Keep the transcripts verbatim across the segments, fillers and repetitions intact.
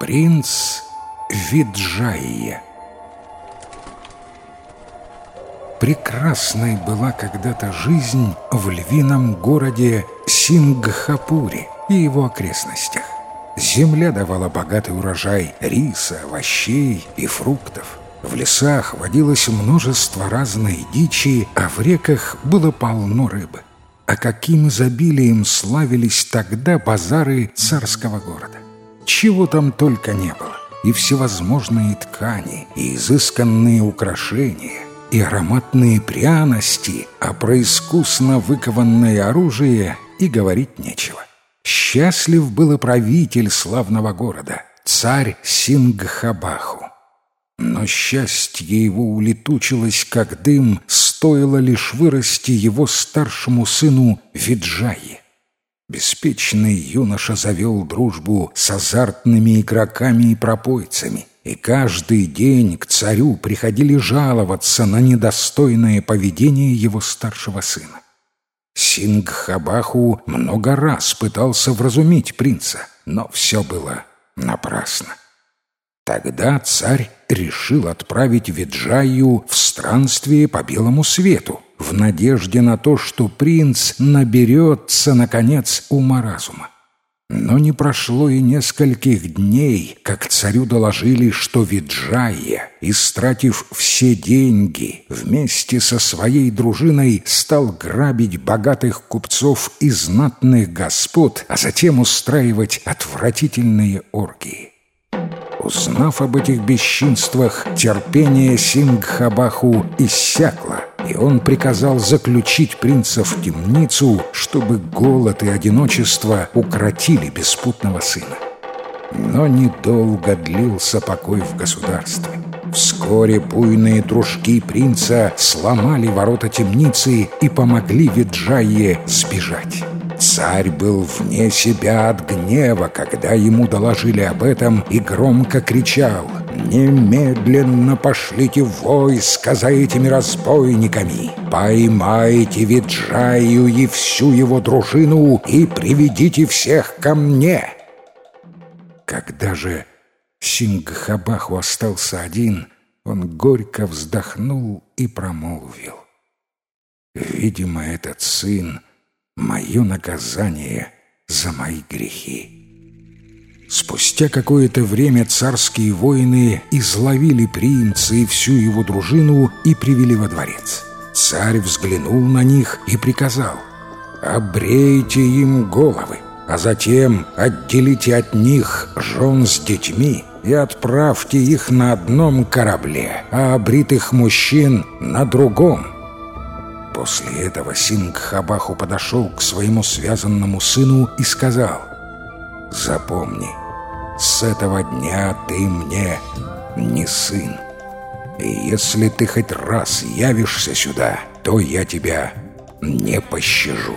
Принц Виджайя. Прекрасной была когда-то жизнь в львином городе Сингхапуре и его окрестностях. Земля давала богатый урожай риса, овощей и фруктов. В лесах водилось множество разной дичи, а в реках было полно рыбы. А каким изобилием славились тогда базары царского города! Чего там только не было! И всевозможные ткани, и изысканные украшения, и ароматные пряности, а про искусно выкованное оружие и говорить нечего. Счастлив был и правитель славного города, царь Сингхабаху. Но счастье его улетучилось, как дым, стоило лишь вырасти его старшему сыну Виджайе. Беспечный юноша завел дружбу с азартными игроками и пропойцами, и каждый день к царю приходили жаловаться на недостойное поведение его старшего сына. Сингхабаху много раз пытался вразумить принца, но все было напрасно. Тогда царь решил отправить Виджайю в странствие по белому свету, в надежде на то, что принц наберется, наконец, ума-разума. Но не прошло и нескольких дней, как царю доложили, что Виджайя, истратив все деньги, вместе со своей дружиной стал грабить богатых купцов и знатных господ, а затем устраивать отвратительные оргии. Узнав об этих бесчинствах, терпение Сингхабаху иссякло, и он приказал заключить принца в темницу, чтобы голод и одиночество укротили беспутного сына. Но недолго длился покой в государстве. Вскоре буйные дружки принца сломали ворота темницы и помогли Виджайе сбежать. Царь был вне себя от гнева, когда ему доложили об этом, и громко кричал: «Немедленно пошлите войска за этими разбойниками! Поймайте Виджайю и всю его дружину и приведите всех ко мне!» Когда же Сингхабаху остался один, он горько вздохнул и промолвил: «Видимо, этот сын — мое наказание за мои грехи». Спустя какое-то время царские воины изловили принца и всю его дружину и привели во дворец. Царь взглянул на них и приказал: «Обрейте им головы, а затем отделите от них жен с детьми и отправьте их на одном корабле, а обритых мужчин на другом». После этого Сингхабаху подошел к своему связанному сыну и сказал: «Запомни, с этого дня ты мне не сын, и если ты хоть раз явишься сюда, то я тебя не пощажу».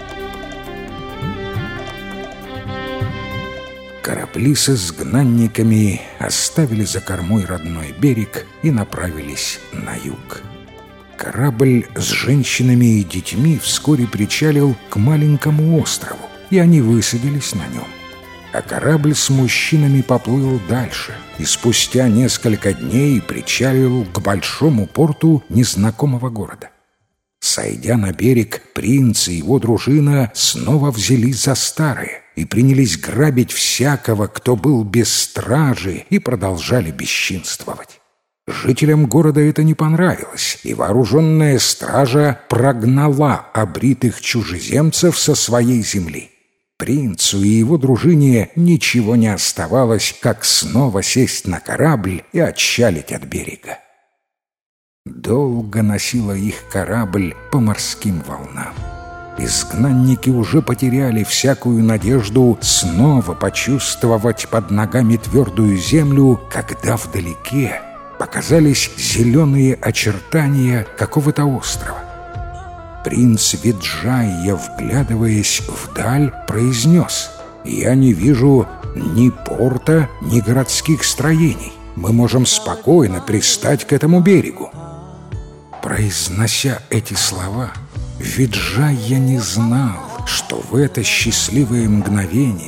Корабли с изгнанниками оставили за кормой родной берег и направились на юг. Корабль с женщинами и детьми вскоре причалил к маленькому острову, и они высадились на нем. А корабль с мужчинами поплыл дальше, и спустя несколько дней причалил к большому порту незнакомого города. Сойдя на берег, принц и его дружина снова взялись за старое и принялись грабить всякого, кто был без стражи, и продолжали бесчинствовать. Жителям города это не понравилось, и вооруженная стража прогнала обритых чужеземцев со своей земли. Принцу и его дружине ничего не оставалось, как снова сесть на корабль и отчалить от берега. Долго носила их корабль по морским волнам. Изгнанники уже потеряли всякую надежду снова почувствовать под ногами твердую землю, когда вдалеке показались зеленые очертания какого-то острова. Принц Виджайя, вглядываясь вдаль, произнес: «Я не вижу ни порта, ни городских строений. Мы можем спокойно пристать к этому берегу». Произнося эти слова, Виджайя не знал, что в это счастливое мгновение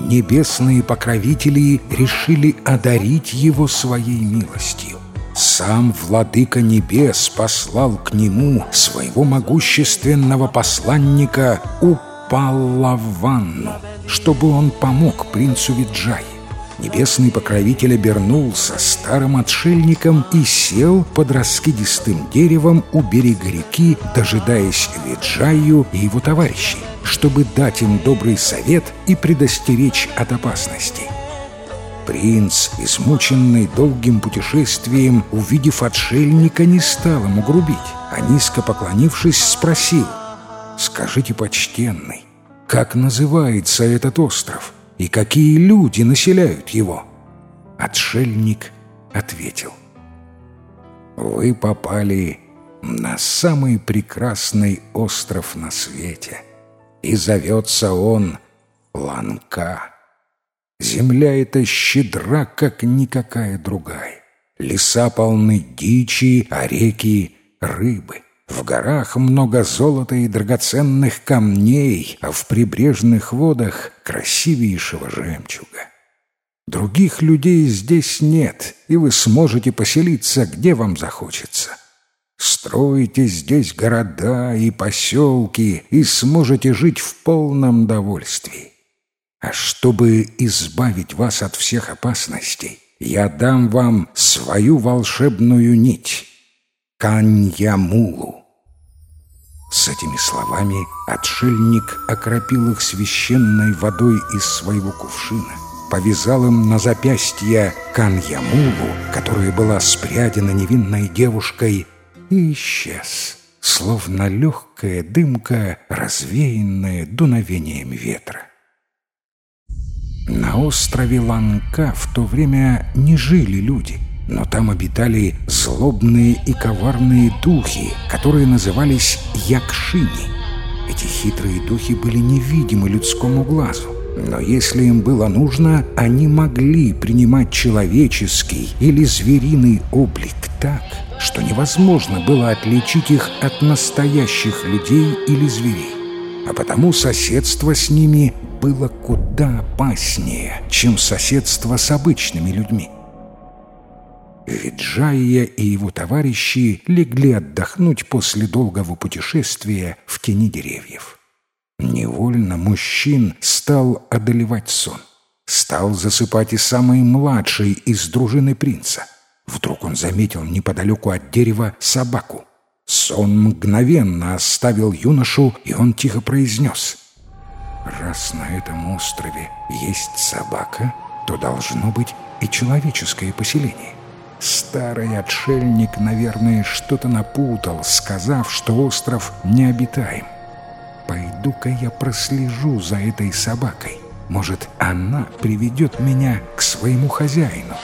небесные покровители решили одарить его своей милостью. Сам Владыка Небес послал к нему своего могущественного посланника Упалаванну, чтобы он помог принцу Виджайи. Небесный покровитель обернулся старым отшельником и сел под раскидистым деревом у берега реки, дожидаясь Виджайю и его товарищей, чтобы дать им добрый совет и предостеречь от опасностей. Принц, измученный долгим путешествием, увидев отшельника, не стал ему грубить, а низко поклонившись, спросил: «Скажите, почтенный, как называется этот остров и какие люди населяют его?» Отшельник ответил: «Вы попали на самый прекрасный остров на свете, и зовется он Ланка. Земля эта щедра, как никакая другая. Леса полны дичи, а реки — рыбы. В горах много золота и драгоценных камней, а в прибрежных водах — красивейшего жемчуга. Других людей здесь нет, и вы сможете поселиться, где вам захочется. Стройте здесь города и поселки, и сможете жить в полном довольстве. А чтобы избавить вас от всех опасностей, я дам вам свою волшебную нить — Каньямулу». С этими словами отшельник окропил их священной водой из своего кувшина, повязал им на запястье Каньямулу, которая была спрядена невинной девушкой, и исчез, словно легкая дымка, развеянная дуновением ветра. На острове Ланка в то время не жили люди, но там обитали злобные и коварные духи, которые назывались Якшини. Эти хитрые духи были невидимы людскому глазу, но если им было нужно, они могли принимать человеческий или звериный облик так, что невозможно было отличить их от настоящих людей или зверей. А потому соседство с ними было куда опаснее, чем соседство с обычными людьми. Виджайя и его товарищи легли отдохнуть после долгого путешествия в тени деревьев. Невольно мужчин стал одолевать сон. Стал засыпать и самый младший из дружины принца. Вдруг он заметил неподалеку от дерева собаку. Сон мгновенно оставил юношу, и он тихо произнес: «Раз на этом острове есть собака, то должно быть и человеческое поселение. Старый отшельник, наверное, что-то напутал, сказав, что остров необитаем. Пойду-ка я прослежу за этой собакой. Может, она приведет меня к своему хозяину».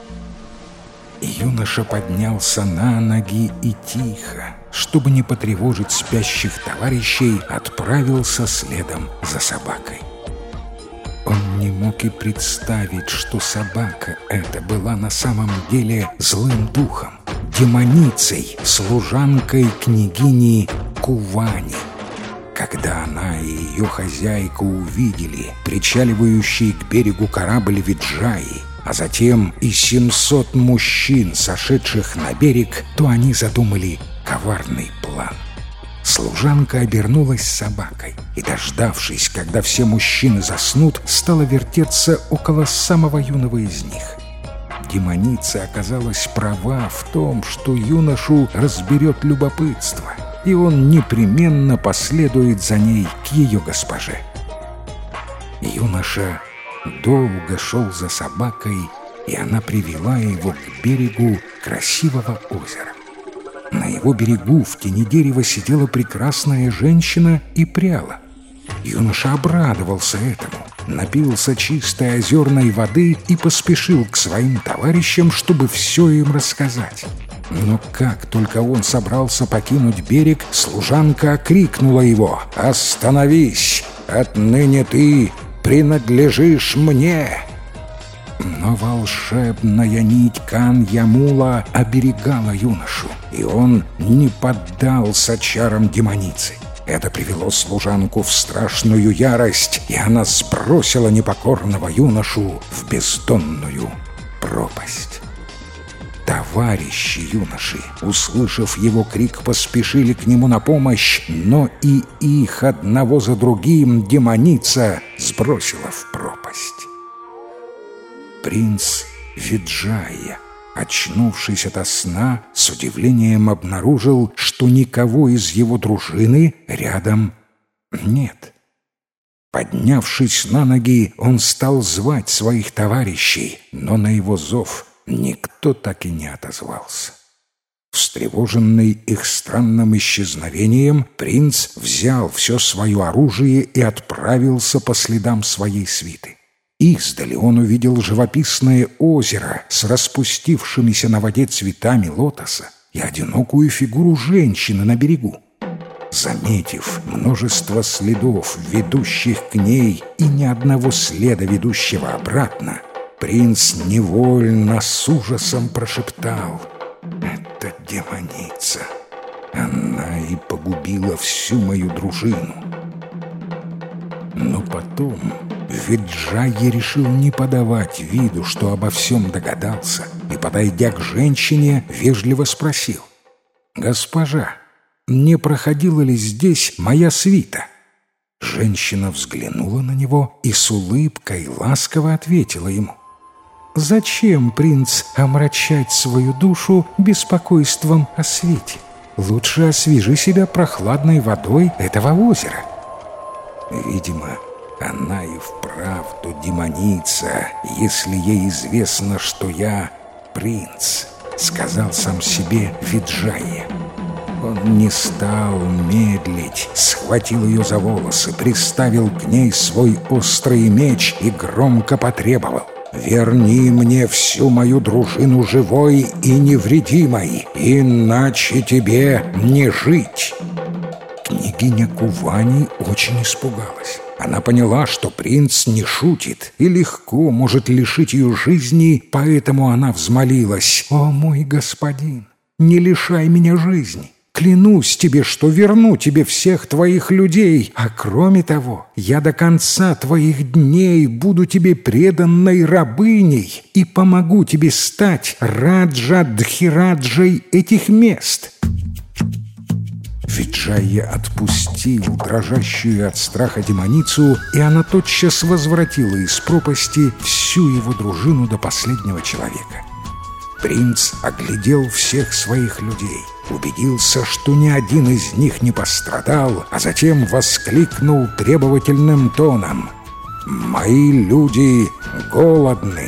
Юноша поднялся на ноги и тихо, чтобы не потревожить спящих товарищей, отправился следом за собакой. Он не мог и представить, что собака эта была на самом деле злым духом, демоницей, служанкой княгини Кувани. Когда она и ее хозяйка увидели причаливающий к берегу корабль Виджайи, а затем и семьсот мужчин, сошедших на берег, то они задумали коварный план. Служанка обернулась собакой и, дождавшись, когда все мужчины заснут, стала вертеться около самого юного из них. Демоница оказалась права в том, что юношу разберет любопытство, и он непременно последует за ней к ее госпоже. Юноша долго шел за собакой, и она привела его к берегу красивого озера. На его берегу в тени дерева сидела прекрасная женщина и пряла. Юноша обрадовался этому, напился чистой озерной воды и поспешил к своим товарищам, чтобы все им рассказать. Но как только он собрался покинуть берег, служанка окрикнула его: «Остановись! Отныне ты принадлежишь мне!» Но волшебная нить Каньямула оберегала юношу, и он не поддался чарам демоницы. Это привело служанку в страшную ярость, и она сбросила непокорного юношу в бездонную пропасть. Товарищи юноши, услышав его крик, поспешили к нему на помощь, но и их одного за другим демоница сбросила в пропасть. Принц Виджайя, очнувшись ото сна, с удивлением обнаружил, что никого из его дружины рядом нет. Поднявшись на ноги, он стал звать своих товарищей, но на его зов никто так и не отозвался. Встревоженный их странным исчезновением, принц взял все свое оружие и отправился по следам своей свиты. Издали он увидел живописное озеро с распустившимися на воде цветами лотоса и одинокую фигуру женщины на берегу. Заметив множество следов, ведущих к ней, и ни одного следа, ведущего обратно, принц невольно с ужасом прошептал: «Это демоница! Она и погубила всю мою дружину!» Но потом Виджайя решил не подавать виду, что обо всем догадался, и, подойдя к женщине, вежливо спросил: «Госпожа, не проходила ли здесь моя свита?» Женщина взглянула на него и с улыбкой ласково ответила ему: «Зачем, принц, омрачать свою душу беспокойством о свете? Лучше освежи себя прохладной водой этого озера». Видимо, она и вправду демоница, если ей известно, что я принц, — сказал сам себе Виджайя. Он не стал медлить, схватил ее за волосы, приставил к ней свой острый меч и громко потребовал: «Верни мне всю мою дружину живой и невредимой, иначе тебе не жить!» Княгиня Кувани очень испугалась. Она поняла, что принц не шутит и легко может лишить ее жизни, поэтому она взмолилась: «О, мой господин, не лишай меня жизни! Клянусь тебе, что верну тебе всех твоих людей, а кроме того, я до конца твоих дней буду тебе преданной рабыней и помогу тебе стать Раджа-Дхираджей этих мест». Виджайя отпустил дрожащую от страха демоницу, и она тотчас возвратила из пропасти всю его дружину до последнего человека. Принц оглядел всех своих людей, убедился, что ни один из них не пострадал, а затем воскликнул требовательным тоном: «Мои люди голодны!»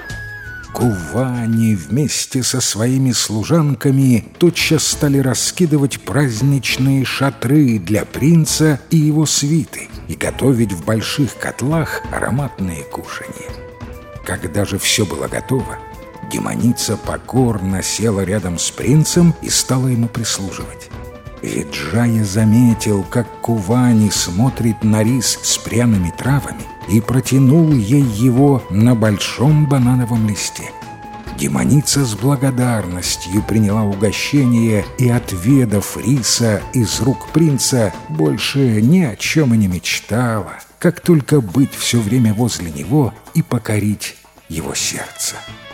Кувани вместе со своими служанками тотчас стали раскидывать праздничные шатры для принца и его свиты и готовить в больших котлах ароматные кушанья. Когда же все было готово, демоница покорно села рядом с принцем и стала ему прислуживать. Виджайя заметил, как Кувани смотрит на рис с пряными травами, и протянул ей его на большом банановом листе. Демоница с благодарностью приняла угощение и, отведав риса из рук принца, больше ни о чем и не мечтала, как только быть все время возле него и покорить его сердце.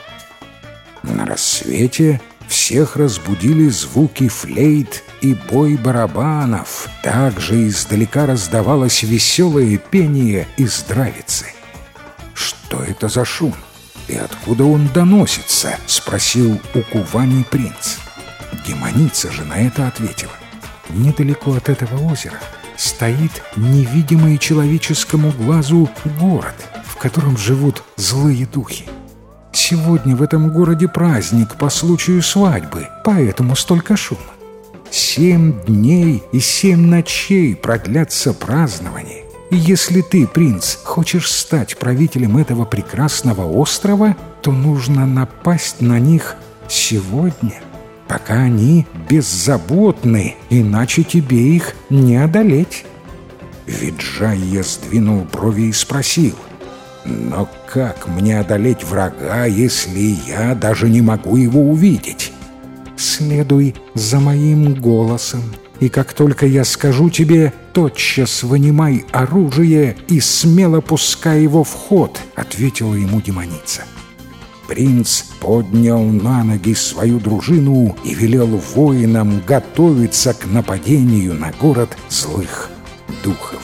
На рассвете всех разбудили звуки флейт и бой барабанов. Также издалека раздавалось веселое пение и здравицы. «Что это за шум? И откуда он доносится?» — спросил у Кувани принц. Демоница же на это ответила: «Недалеко от этого озера стоит невидимый человеческому глазу город, в котором живут злые духи. Сегодня в этом городе праздник по случаю свадьбы, поэтому столько шума. Семь дней и семь ночей продлятся празднования. И если ты, принц, хочешь стать правителем этого прекрасного острова, то нужно напасть на них сегодня, пока они беззаботны, иначе тебе их не одолеть». Виджайя сдвинул брови и спросил: «Но как мне одолеть врага, если я даже не могу его увидеть?» «Следуй за моим голосом», и как только я скажу тебе, тотчас вынимай оружие и смело пускай его в ход», — ответила ему демоница. Принц поднял на ноги свою дружину и велел воинам готовиться к нападению на город злых духов.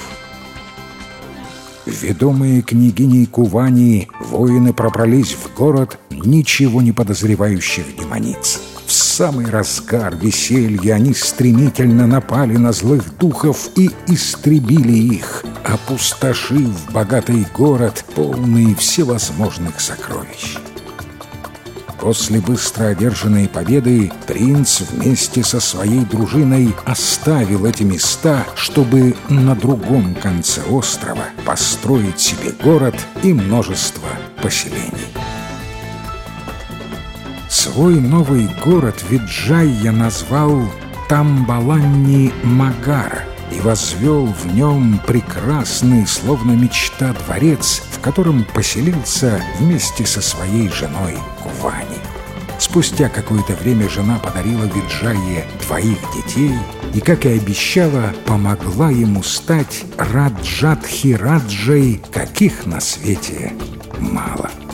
Ведомые княгиней Кувани, воины пробрались в город ничего не подозревающих демониц. В самый разгар веселья они стремительно напали на злых духов и истребили их, опустошив богатый город, полный всевозможных сокровищ. После быстро одержанной победы принц вместе со своей дружиной оставил эти места, чтобы на другом конце острова построить себе город и множество поселений. Свой новый город Виджайя назвал Тамбаланни-Магара и возвел в нем прекрасный, словно мечта, дворец, в котором поселился вместе со своей женой Кувани. Спустя какое-то время жена подарила Виджайе двоих детей и, как и обещала, помогла ему стать Раджатхираджей, каких на свете мало.